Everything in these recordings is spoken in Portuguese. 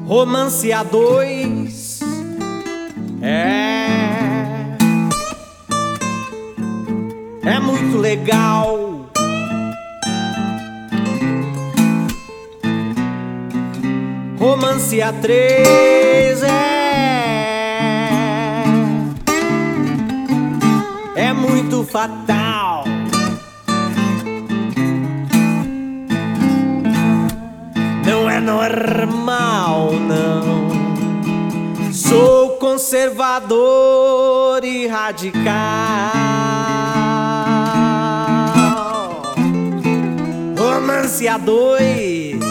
Romance a dois é muito legal. Romance a três é muito fatal. Não é normal, não. Sou conservador e radical. Romance a dois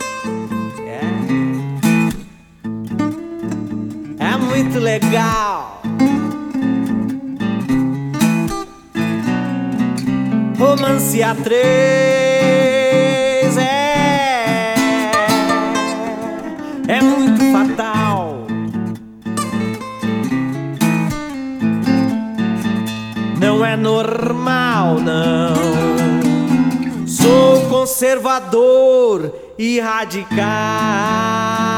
é muito legal. Romance a três é muito fatal. Não é normal, não. Sou conservador e radical.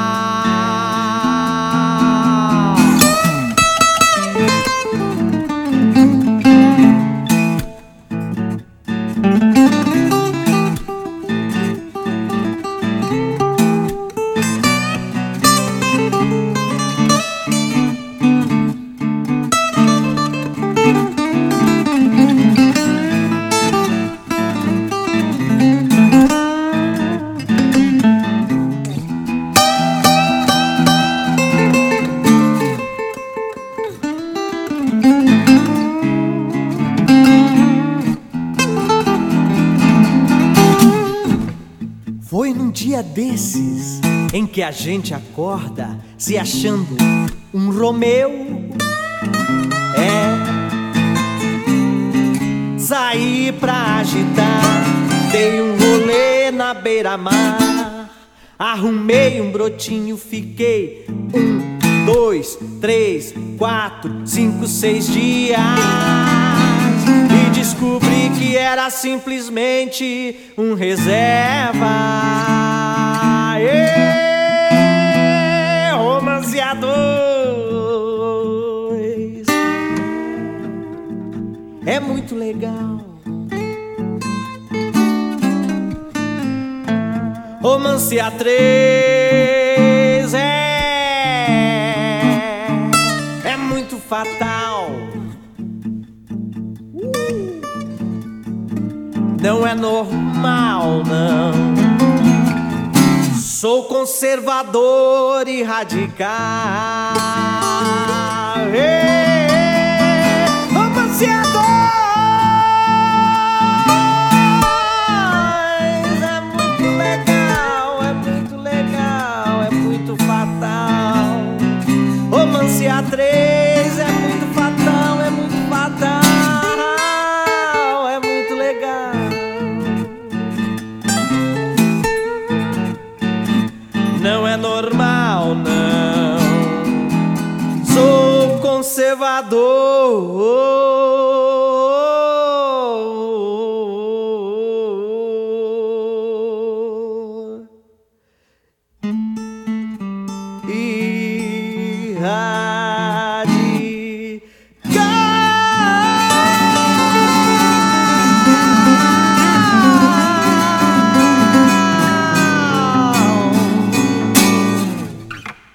Foi num dia desses em que a gente acorda se achando um Romeu. Saí pra agitar, dei um rolê na beira-mar. Arrumei um brotinho, fiquei 1, 2, 3, 4, 5, 6 dias. E descobri que era simplesmente um reserva. Romance a dois é muito legal. Romance a três é muito fatal. Não é normal, não. Sou conservador e radical. Romance a dois é muito legal, é muito legal, é muito fatal. Romance a três é muito fatal, é muito fatal. Não é normal, não. Sou conservador e